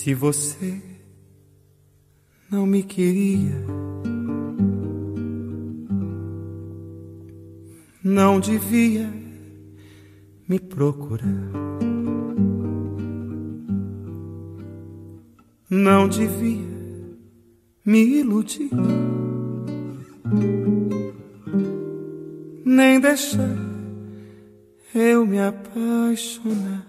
Se você não me queria, não devia me procurar, não devia me iludir, nem deixar eu me apaixonar.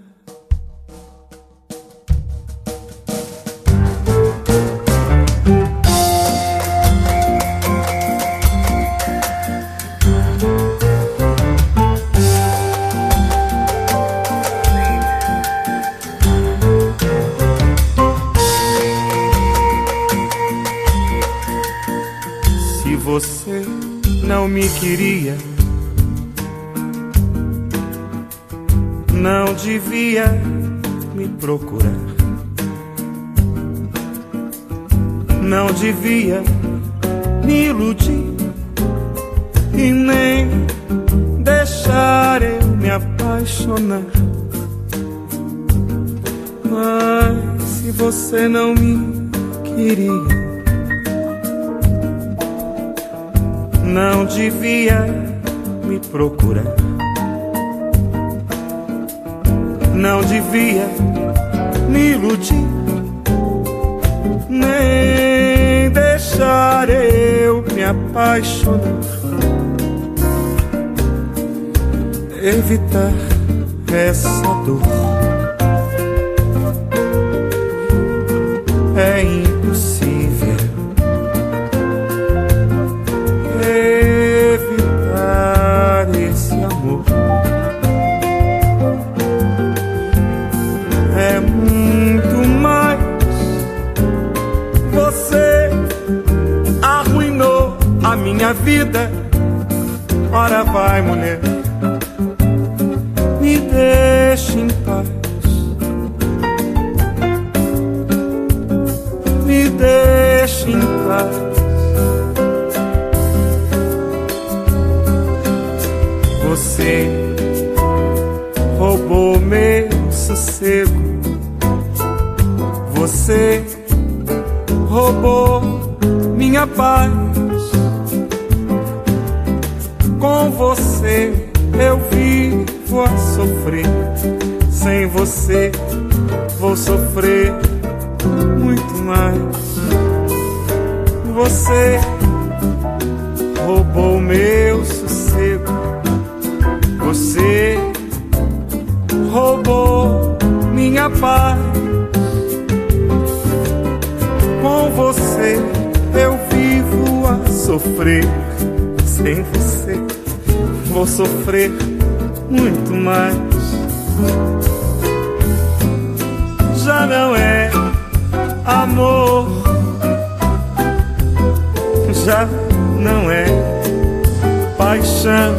Se você não me queria, não devia me procurar, não devia me iludir e nem deixar eu me apaixonar. Mas se você não me queria, não devia me procurar, não devia me iludir, nem deixar eu me apaixonar. Evitar essa dor é impossível. Evitar esse amor é muito mais. Você arruinou a minha vida. Ora vai, mulher, me deixe em paz, me deixe em paz. Você roubou meu sossego, você roubou minha paz. Com você eu vivo a sofrer, sem você vou sofrer muito mais. Você roubou meu sossego, você roubou minha paz. Com você eu vivo a sofrer, sem você vou sofrer muito mais. Já não é amor, já não é paixão.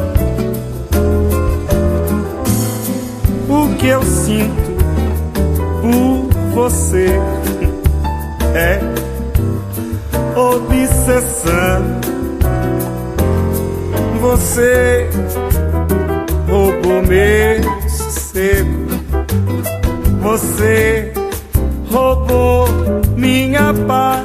O que eu sinto por você é obsessão. Você roubou meu sossego, você roubou minha paz.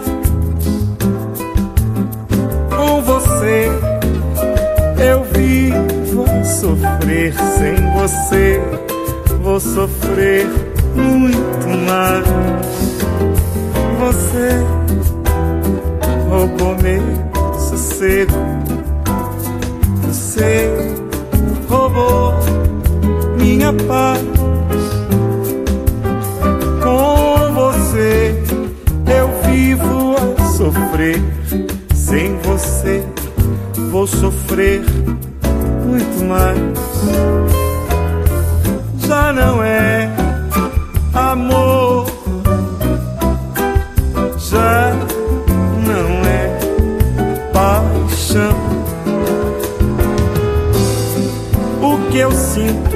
Com você eu vivo a sofrer, sem você vou sofrer muito mais. Você roubou meu sossego, você roubou minha paz. Com você eu vivo a sofrer, sem você vou sofrer muito mais. Já não é amor, já não é paixão. O que eu sinto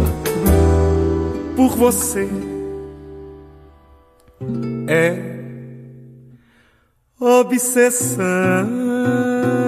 por você é obsessão.